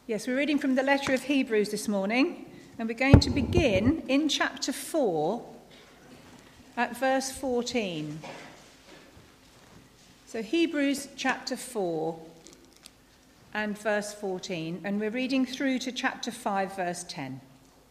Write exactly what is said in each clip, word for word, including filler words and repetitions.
Yes, we're reading from the letter of Hebrews this morning, and we're going to begin in chapter four at verse fourteen. So Hebrews chapter four and verse fourteen, and we're reading through to chapter five, verse ten.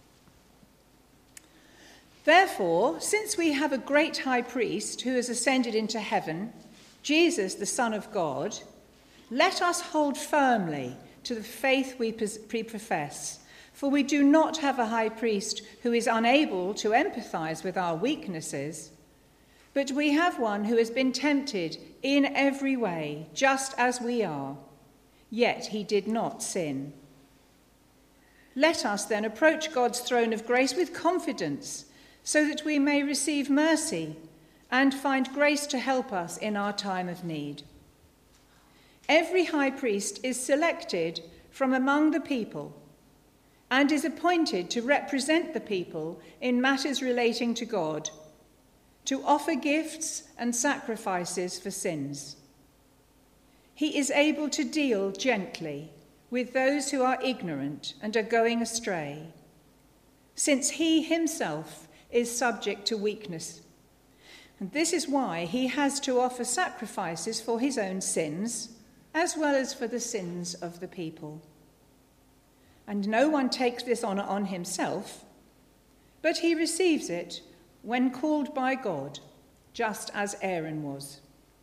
Therefore, since we have a great high priest who has ascended into heaven, Jesus, the Son of God, let us hold firmly to the faith we profess, for we do not have a high priest who is unable to empathize with our weaknesses, but we have one who has been tempted in every way, just as we are, yet he did not sin. Let us then approach God's throne of grace with confidence, so that we may receive mercy and find grace to help us in our time of need. Every high priest is selected from among the people and is appointed to represent the people in matters relating to God, to offer gifts and sacrifices for sins. He is able to deal gently with those who are ignorant and are going astray, since he himself is subject to weakness. And this is why he has to offer sacrifices for his own sins, as well as for the sins of the people. And no one takes this honour on himself, but he receives it when called by God, just as Aaron was.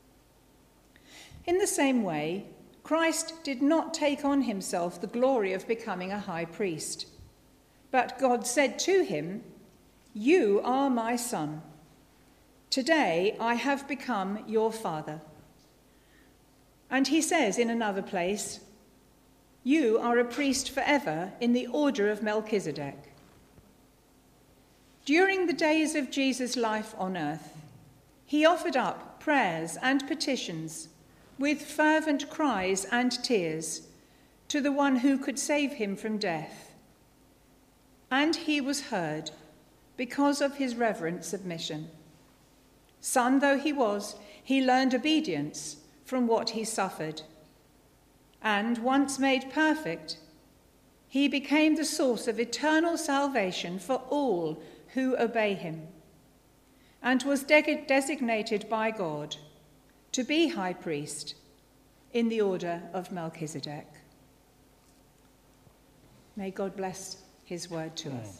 In the same way, Christ did not take on himself the glory of becoming a high priest, but God said to him, "You are my son. Today I have become your father." And he says in another place, "You are a priest forever in the order of Melchizedek." During the days of Jesus' life on earth, he offered up prayers and petitions with fervent cries and tears to the one who could save him from death. And he was heard because of his reverent submission. Son though he was, he learned obedience from what he suffered. And once made perfect, he became the source of eternal salvation for all who obey him, and was de- designated by God to be high priest in the order of Melchizedek. May God bless his word to us.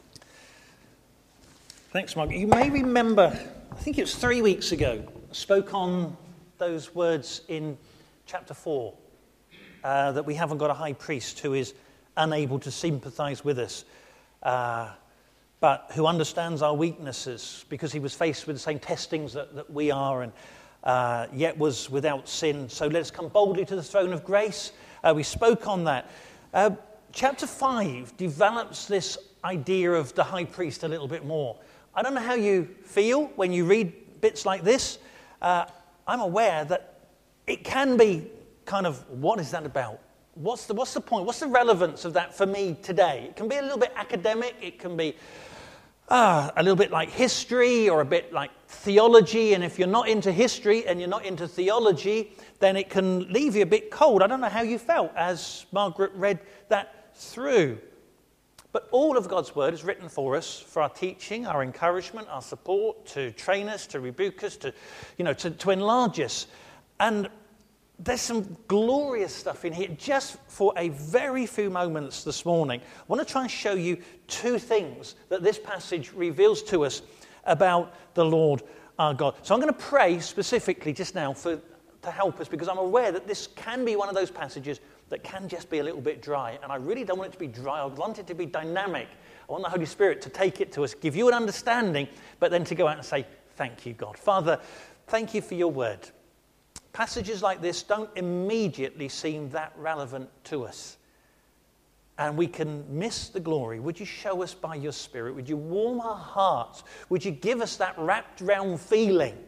Thanks, Mark. You may remember, I think it was three weeks ago, I spoke on those words in chapter four, uh, that we haven't got a high priest who is unable to sympathize with us, uh, but who understands our weaknesses because he was faced with the same testings that, that we are, and uh, yet was without sin. So let us come boldly to the throne of grace. Uh, we spoke on that. Uh, chapter five develops this idea of the high priest a little bit more. I don't know how you feel when you read bits like this. Uh, I'm aware that it can be kind of, what is that about? What's the, what's the point? What's the relevance of that for me today? It can be a little bit academic. It can be uh, a little bit like history or a bit like theology. And if you're not into history and you're not into theology, then it can leave you a bit cold. I don't know how you felt as Margaret read that through. But all of God's word is written for us, for our teaching, our encouragement, our support, to train us, to rebuke us, to, you know, to, to enlarge us. And there's some glorious stuff in here. Just for a very few moments this morning, I want to try and show you two things that this passage reveals to us about the Lord our God. So I'm going to pray specifically just now for to help us, because I'm aware that this can be one of those passages that can just be a little bit dry. And I really don't want it to be dry. I want it to be dynamic. I want the Holy Spirit to take it to us, give you an understanding, but then to go out and say, thank you, God. Father, thank you for your word. Passages like this don't immediately seem that relevant to us. And we can miss the glory. Would you show us by your Spirit? Would you warm our hearts? Would you give us that wrapped round feeling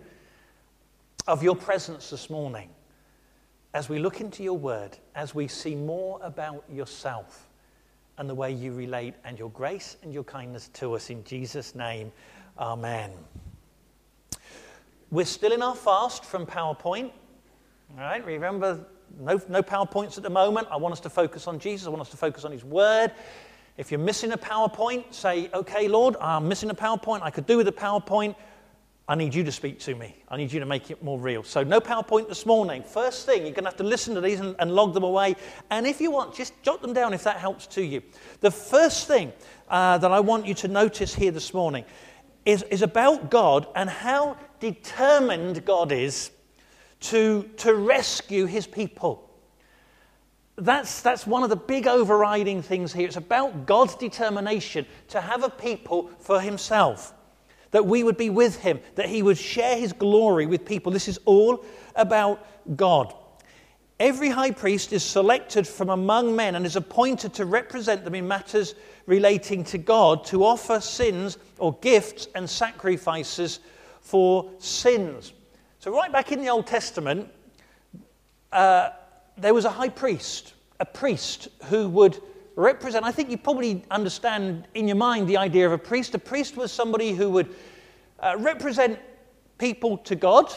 of your presence this morning? As we look into your word, as we see more about yourself and the way you relate and your grace and your kindness to us, in Jesus' name, amen. We're still in our fast from PowerPoint. All right, remember, no, no PowerPoints at the moment. I want us to focus on Jesus. I want us to focus on his word. If you're missing a PowerPoint, say, okay, Lord, I'm missing a PowerPoint. I could do with a PowerPoint. I need you to speak to me. I need you to make it more real. So no PowerPoint this morning. First thing, you're going to have to listen to these and, and log them away. And if you want, just jot them down if that helps to you. The first thing uh, that I want you to notice here this morning is, is about God and how determined God is to, to rescue his people. That's, that's one of the big overriding things here. It's about God's determination to have a people for himself. That we would be with him, that he would share his glory with people. This is all about God. Every high priest is selected from among men and is appointed to represent them in matters relating to God, to offer sins or gifts and sacrifices for sins. So right back in the Old Testament, uh, there was a high priest, a priest who would represent, I think you probably understand in your mind the idea of a priest. A priest was somebody who would uh, represent people to God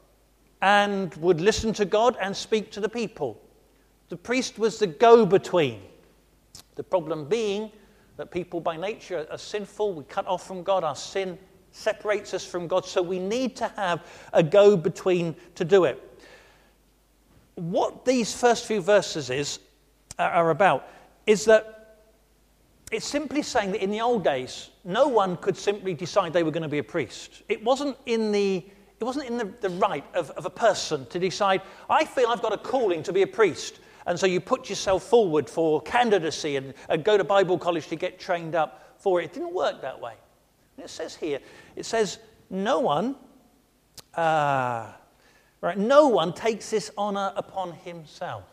and would listen to God and speak to the people. The priest was the go-between. The problem being that people by nature are sinful. We cut off from God. Our sin separates us from God. So we need to have a go-between to do it. What these first few verses is, are about is that it's simply saying that in the old days, no one could simply decide they were going to be a priest. It wasn't in the, it wasn't in the, the right of, of a person to decide, I feel I've got a calling to be a priest. And so you put yourself forward for candidacy and, and go to Bible college to get trained up for it. It didn't work that way. And it says here, it says, no one, uh, right, no one takes this honor upon himself.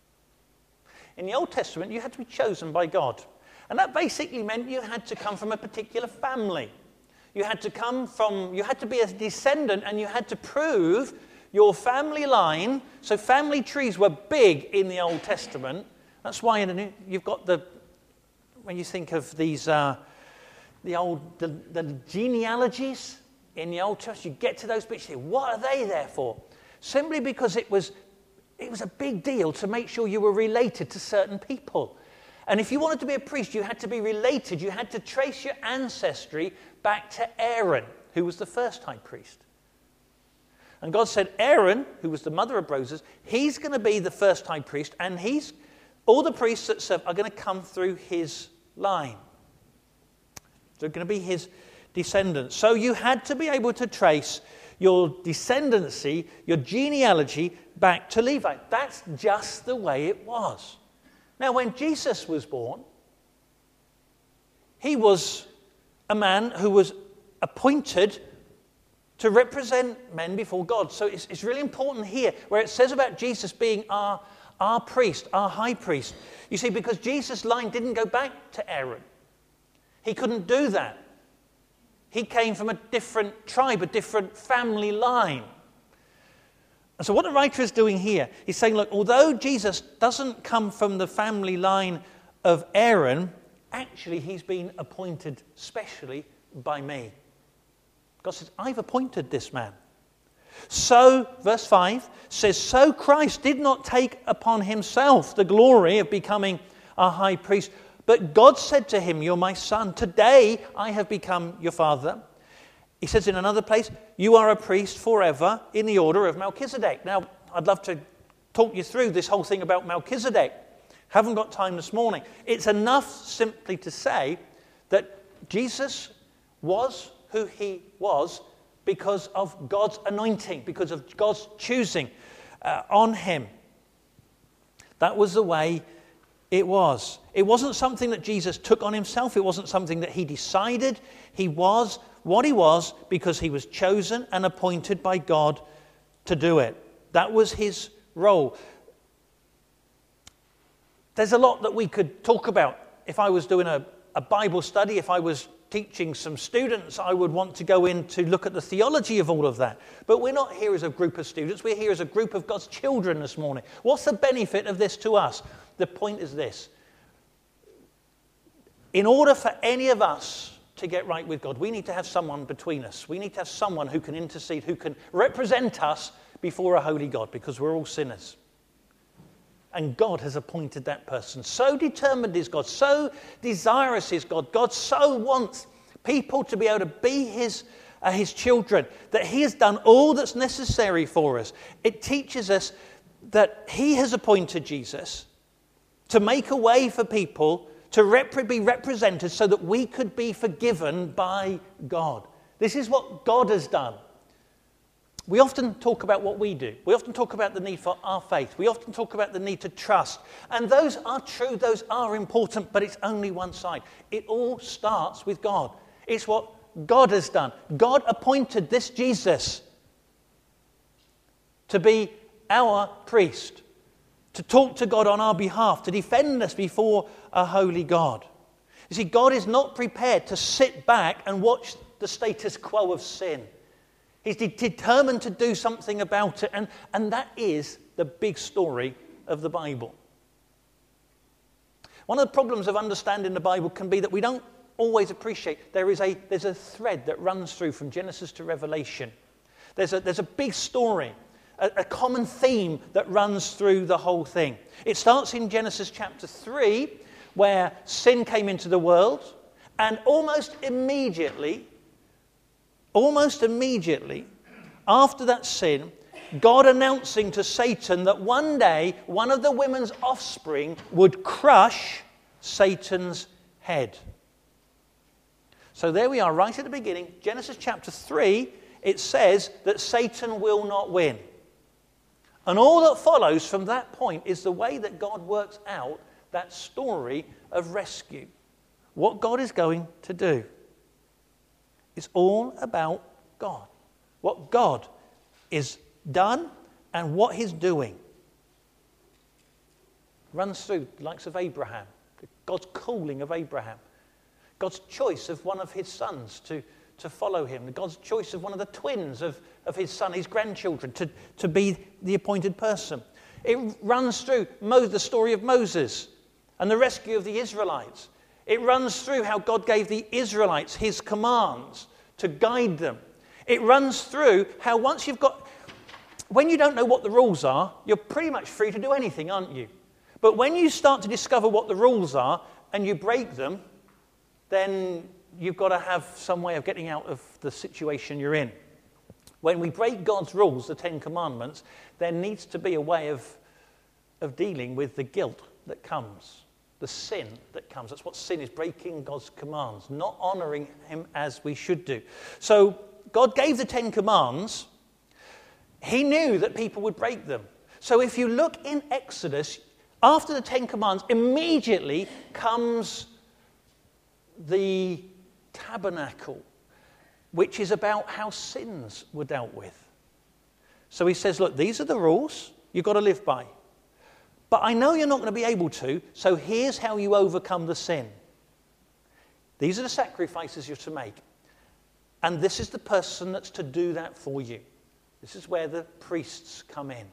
In the Old Testament, you had to be chosen by God. And that basically meant you had to come from a particular family. You had to come from, you had to be a descendant and you had to prove your family line. So family trees were big in the Old Testament. That's why in the New, you've got the, when you think of these, uh, the old, the, the genealogies in the Old Testament, you get to those bits, you say, what are they there for? Simply because it was It was a big deal to make sure you were related to certain people. And if you wanted to be a priest, you had to be related. You had to trace your ancestry back to Aaron, who was the first high priest. And God said, Aaron, who was the mother of Moses, he's going to be the first high priest, and he's all the priests that serve are going to come through his line. They're going to be his descendants. So you had to be able to trace your descendancy, your genealogy, back to Levi. That's just the way it was. Now, when Jesus was born, he was a man who was appointed to represent men before God. So it's, it's really important here, where it says about Jesus being our, our priest, our high priest. You see, because Jesus' line didn't go back to Aaron. He couldn't do that. He came from a different tribe, a different family line. And so what the writer is doing here, he's saying, look, although Jesus doesn't come from the family line of Aaron, actually he's been appointed specially by me. God says, I've appointed this man. So, verse five says, so Christ did not take upon himself the glory of becoming our high priest, but God said to him, you're my son. Today I have become your father. He says in another place, you are a priest forever in the order of Melchizedek. Now, I'd love to talk you through this whole thing about Melchizedek. Haven't got time this morning. It's enough simply to say that Jesus was who he was because of God's anointing, because of God's choosing uh, on him. That was the way it was. It wasn't something that Jesus took on himself. It wasn't something that he decided. He was what he was because he was chosen and appointed by God to do it. That was his role. There's a lot that we could talk about. If I was doing a, a Bible study, if I was teaching some students, I would want to go in to look at the theology of all of that. But we're not here as a group of students. We're here as a group of God's children this morning. What's the benefit of this to us? The point is this. In order for any of us to get right with God, we need to have someone between us. We need to have someone who can intercede, who can represent us before a holy God because we're all sinners. And God has appointed that person. So determined is God, so desirous is God. God so wants people to be able to be his, uh, his children, that he has done all that's necessary for us. It teaches us that he has appointed Jesus to make a way for people to rep- be represented so that we could be forgiven by God. This is what God has done. We often talk about what we do. We often talk about the need for our faith. We often talk about the need to trust. And those are true, those are important, but it's only one side. It all starts with God. It's what God has done. God appointed this Jesus to be our priest, to talk to God on our behalf, to defend us before a holy God. You see, God is not prepared to sit back and watch the status quo of sin. He's de- determined to do something about it, and, and that is the big story of the Bible. One of the problems of understanding the Bible can be that we don't always appreciate there is a, there's a thread that runs through from Genesis to Revelation. There's a, there's a big story, a, a common theme that runs through the whole thing. It starts in Genesis chapter three, where sin came into the world, and almost immediately, almost immediately, after that sin, God announcing to Satan that one day one of the women's offspring would crush Satan's head. So there we are, right at the beginning, Genesis chapter three, it says that Satan will not win. And all that follows from that point is the way that God works out that story of rescue. What God is going to do. It's all about God. What God is done and what he's doing. Runs through the likes of Abraham, God's calling of Abraham, God's choice of one of his sons to, to follow him, God's choice of one of the twins of, of his son, his grandchildren, to, to be the appointed person. It runs through Mo, the story of Moses and the rescue of the Israelites. It runs through how God gave the Israelites his commands to guide them. It runs through how once you've got, when you don't know what the rules are, you're pretty much free to do anything, aren't you? But when you start to discover what the rules are and you break them, then you've got to have some way of getting out of the situation you're in. When we break God's rules, the Ten Commandments, there needs to be a way of, of dealing with the guilt that comes, the sin that comes. That's what sin is, breaking God's commands, not honouring him as we should do. So God gave the Ten Commands. He knew that people would break them. So if you look in Exodus, after the Ten Commands, immediately comes the tabernacle, which is about how sins were dealt with. So he says, look, these are the rules you've got to live by. But I know you're not going to be able to, so here's how you overcome the sin. These are the sacrifices you're to make. And this is the person that's to do that for you. This is where the priests come in.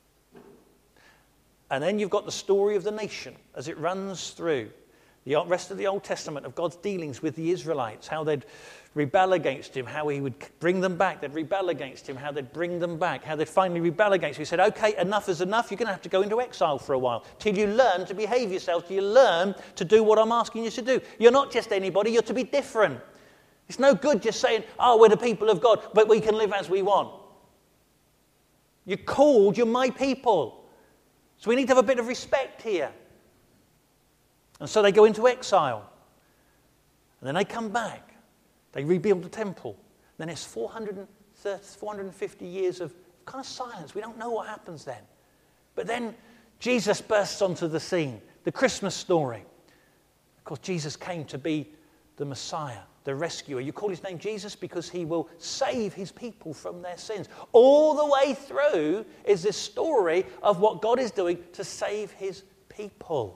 And then you've got the story of the nation as it runs through the rest of the Old Testament of God's dealings with the Israelites, how they'd rebel against him, how he would bring them back. They'd rebel against him, how they'd bring them back, how they'd finally rebel against him. He said, okay, enough is enough. You're going to have to go into exile for a while till you learn to behave yourself, till you learn to do what I'm asking you to do. You're not just anybody, you're to be different. It's no good just saying, oh, we're the people of God, but we can live as we want. You're called, you're my people. So we need to have a bit of respect here. And so they go into exile. And then they come back. They rebuild the temple. Then it's four hundred thirty, four hundred fifty years of kind of silence. We don't know what happens then. But then Jesus bursts onto the scene. The Christmas story. Of course, Jesus came to be the Messiah, the rescuer. You call his name Jesus because he will save his people from their sins. All the way through is this story of what God is doing to save his people.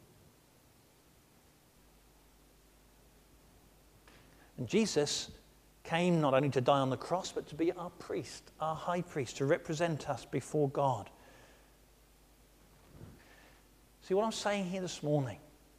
And Jesus came not only to die on the cross, but to be our priest, our high priest, to represent us before God. See, what I'm saying here this morning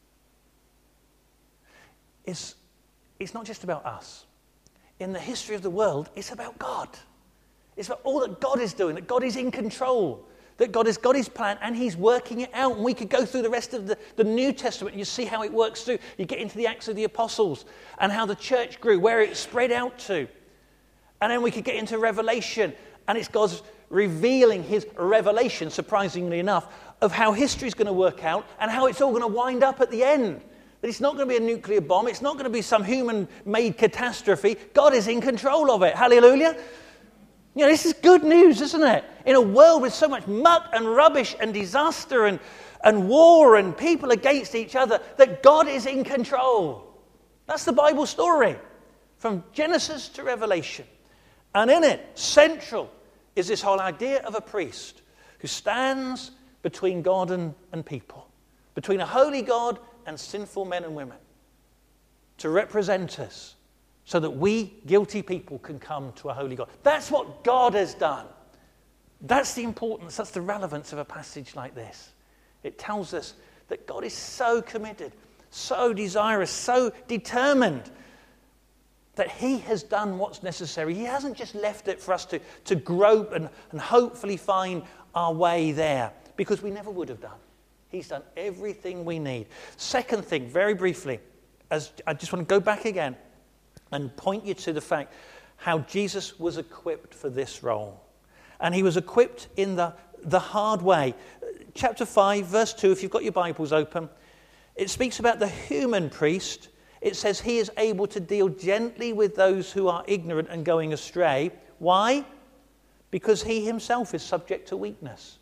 is it's not just about us. In the history of the world, it's about God. It's about all that God is doing, that God is in control, that God has got his plan and he's working it out. And we could go through the rest of the, the New Testament and you see how it works through. You get into the Acts of the Apostles and how the church grew, where it spread out to. And then we could get into Revelation, and it's God's revealing his revelation, surprisingly enough, of how history's going to work out and how it's all going to wind up at the end. That it's not going to be a nuclear bomb. It's not going to be some human-made catastrophe. God is in control of it. Hallelujah. You know, this is good news, isn't it? In a world with so much muck and rubbish and disaster and, and war and people against each other, that God is in control. That's the Bible story, from Genesis to Revelation. And in it, central, is this whole idea of a priest who stands between God and, and people, between a holy God and sinful men and women, to represent us, so that we, guilty people, can come to a holy God. That's what God has done. That's the importance, that's the relevance of a passage like this. It tells us that God is so committed, so desirous, so determined that he has done what's necessary. He hasn't just left it for us to, to grope and, and hopefully find our way there, because we never would have done. He's done everything we need. Second thing, very briefly, as I just want to go back again and point you to the fact how Jesus was equipped for this role. And he was equipped in the, the hard way. Chapter five, verse two, if you've got your Bibles open, it speaks about the human priest. It says he is able to deal gently with those who are ignorant and going astray. Why? Because he himself is subject to weakness.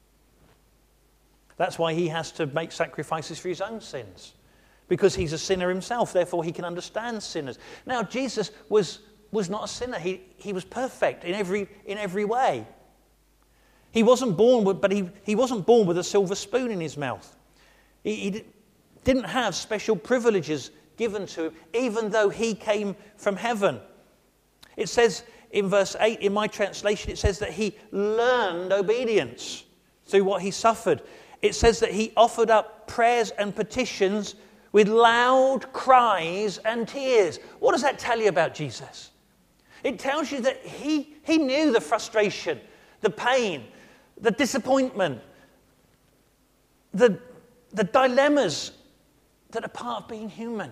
That's why he has to make sacrifices for his own sins. Because he's a sinner himself, therefore he can understand sinners. Now, Jesus was, was not a sinner. He, he was perfect in every, in every way. He wasn't born with, but he, he wasn't born with a silver spoon in his mouth. He, he didn't have special privileges given to him, even though he came from heaven. It says in verse eight, in my translation, it says that he learned obedience through what he suffered. It says that he offered up prayers and petitions with loud cries and tears. What does that tell you about Jesus? It tells you that he, he knew the frustration, the pain, the disappointment, the, the dilemmas that are part of being human.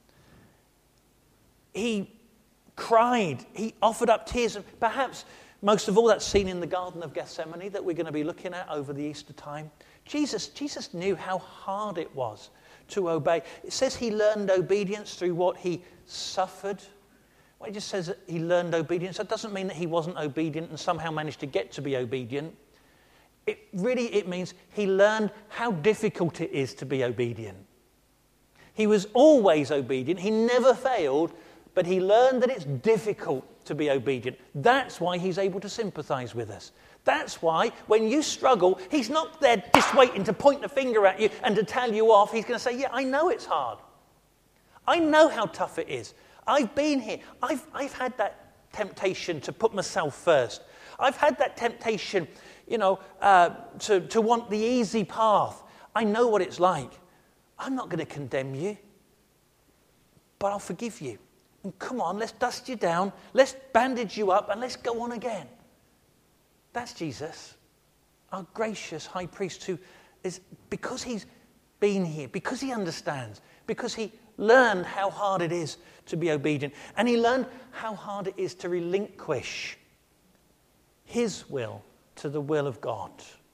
He cried, he offered up tears, and perhaps most of all that's seen in the Garden of Gethsemane that we're going to be looking at over the Easter time. Jesus, Jesus knew how hard it was to obey. It says he learned obedience through what he suffered. Well, it just says that he learned obedience. That doesn't mean that he wasn't obedient and somehow managed to get to be obedient. It really, it means he learned how difficult it is to be obedient. He was always obedient. He never failed, but he learned that it's difficult to be obedient. That's why he's able to sympathize with us. That's why when you struggle, he's not there just waiting to point the finger at you and to tell you off. He's going to say, yeah, I know it's hard. I know how tough it is. I've been here. I've, I've had that temptation to put myself first. I've had that temptation, you know, uh, to, to want the easy path. I know what it's like. I'm not going to condemn you, but I'll forgive you. And come on, let's dust you down, let's bandage you up, and let's go on again. That's Jesus, our gracious high priest, who is, because he's been here, because he understands, because he learned how hard it is to be obedient, and he learned how hard it is to relinquish his will to the will of God.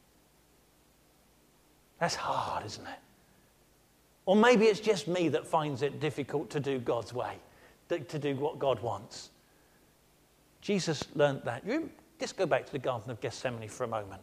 That's hard, isn't it? Or maybe it's just me that finds it difficult to do God's way, to do what God wants. Jesus learned that. You just go back to the Garden of Gethsemane for a moment.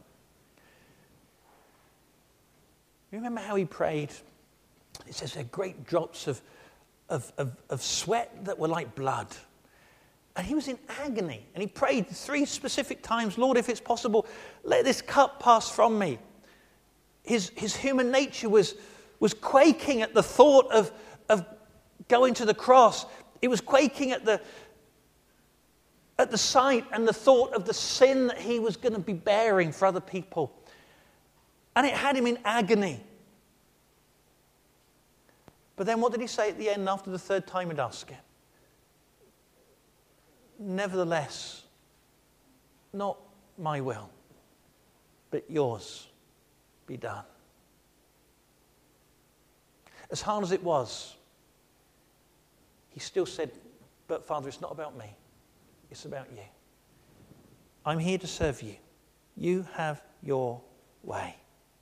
You remember how he prayed? It says there are great drops of, of, of, of sweat that were like blood. And he was in agony. And he prayed three specific times, Lord, if it's possible, let this cup pass from me. His, his human nature was, was quaking at the thought of, of going to the cross. It was quaking at the, at the sight and the thought of the sin that he was going to be bearing for other people. And it had him in agony. But then what did he say at the end after the third time he'd asked it? Nevertheless, not my will, but yours be done. As hard as it was, he still said, but Father, it's not about me. It's about you. I'm here to serve you. You have your way.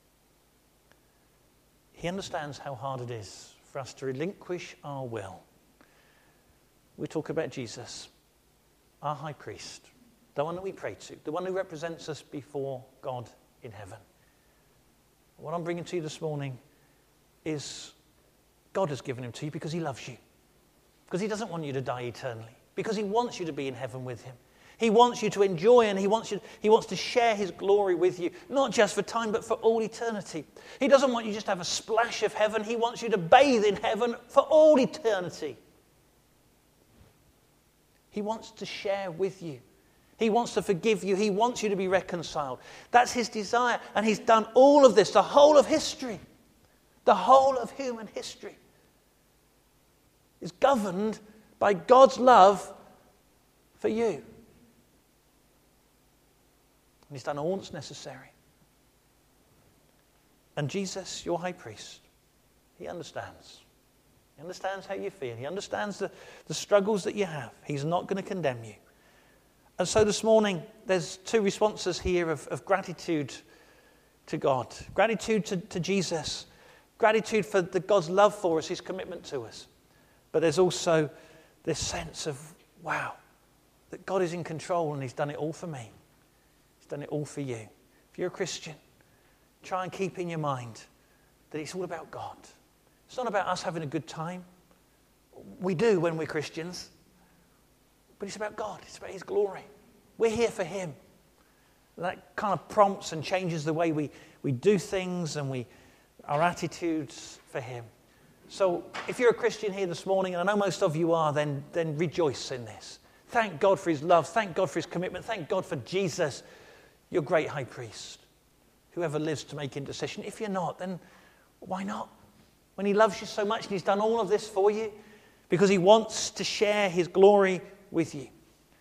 He understands how hard it is for us to relinquish our will. We talk about Jesus, our high priest, the one that we pray to, the one who represents us before God in heaven. What I'm bringing to you this morning is God has given him to you because he loves you. Because he doesn't want you to die eternally. Because he wants you to be in heaven with him. He wants you to enjoy and he wants you, he wants to share his glory with you. Not just for time, but for all eternity. He doesn't want you just to have a splash of heaven. He wants you to bathe in heaven for all eternity. He wants to share with you. He wants to forgive you. He wants you to be reconciled. That's his desire. And he's done all of this, the whole of history. The whole of human history is governed by God's love for you. And he's done all that's necessary. And Jesus, your high priest, he understands. He understands how you feel. He understands the, the struggles that you have. He's not going to condemn you. And so this morning, there's two responses here of, of gratitude to God. Gratitude to, to Jesus. Gratitude for the God's love for us, his commitment to us. But there's also this sense of, wow, that God is in control and he's done it all for me. He's done it all for you. If you're a Christian, try and keep in your mind that it's all about God. It's not about us having a good time. We do when we're Christians. But it's about God. It's about his glory. We're here for him. That kind of prompts and changes the way we, we do things and we our attitudes for him. So if you're a Christian here this morning, and I know most of you are, then, then rejoice in this. Thank God for his love. Thank God for his commitment. Thank God for Jesus, your great high priest, whoever lives to make intercession. If you're not, then why not? When he loves you so much and he's done all of this for you, because he wants to share his glory with you.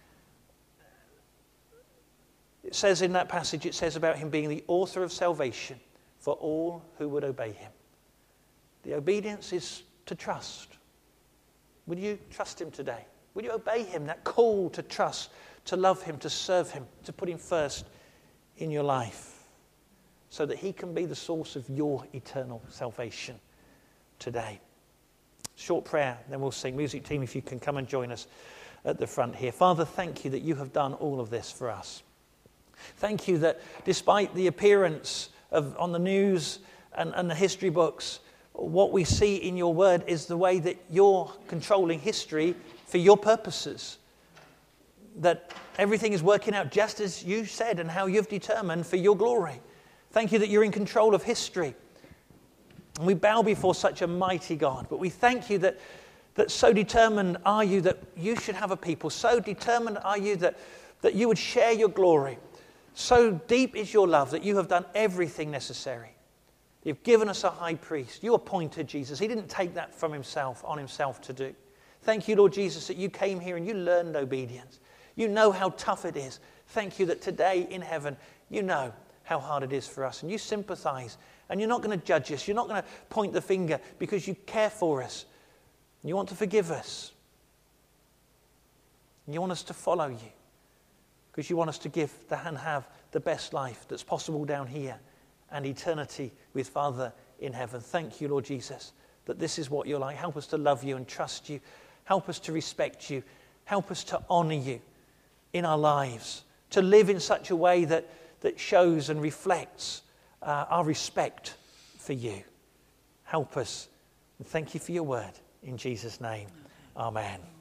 It says in that passage, it says about him being the author of salvation for all who would obey him. The obedience is to trust. Will you trust him today? Will you obey him? That call to trust, to love him, to serve him, to put him first in your life so that he can be the source of your eternal salvation today. Short prayer, then we'll sing. Music team, if you can come and join us at the front here. Father, thank you that you have done all of this for us. Thank you that despite the appearance of on the news and, and the history books, what we see in your word is the way that you're controlling history for your purposes. That everything is working out just as you said and how you've determined for your glory. Thank you that you're in control of history. And we bow before such a mighty God. But we thank you that, that so determined are you that you should have a people. So determined are you that, that you would share your glory. So deep is your love that you have done everything necessary. You've given us a high priest. You appointed Jesus. He didn't take that from himself, on himself to do. Thank you, Lord Jesus, that you came here and you learned obedience. You know how tough it is. Thank you that today in heaven, you know how hard it is for us. And you sympathize. And you're not going to judge us. You're not going to point the finger because you care for us. You want to forgive us. And you want us to follow you. Because you want us to give and have the best life that's possible down here and eternity with Father in heaven. Thank you, Lord Jesus, that this is what you're like. Help us to love you and trust you. Help us to respect you. Help us to honor you in our lives. To live in such a way that, that shows and reflects uh, our respect for you. Help us. And thank you for your word. In Jesus' name, amen.